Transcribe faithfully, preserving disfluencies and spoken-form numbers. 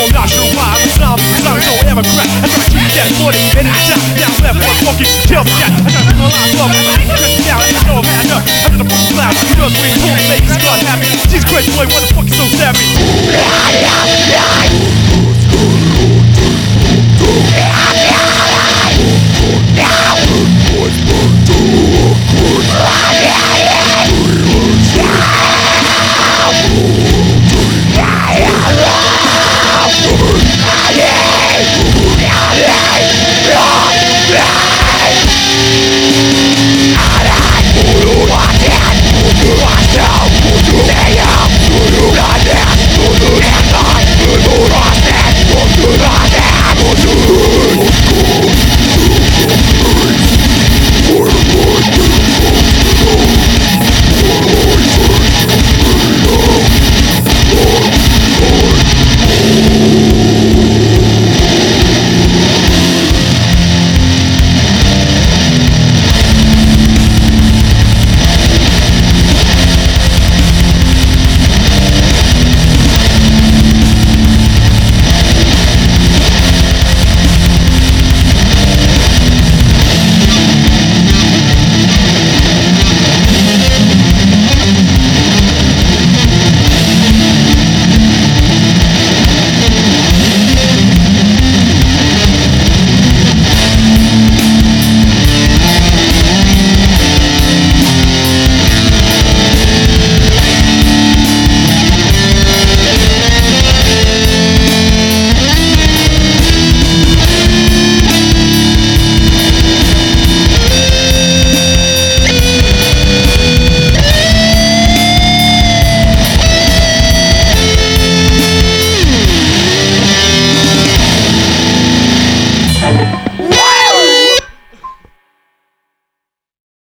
I'm not sure why. Now I'm sorry, don't ever crack. I try to keep that forty and I shot down left one smoking, kill the cat. I try to pull out love, I ain't down, you know I'm had up. I'm in the fucking loud, you know it's really cool, ladies, blood happy. Jesus Christ, boy, what the fuck is so savage?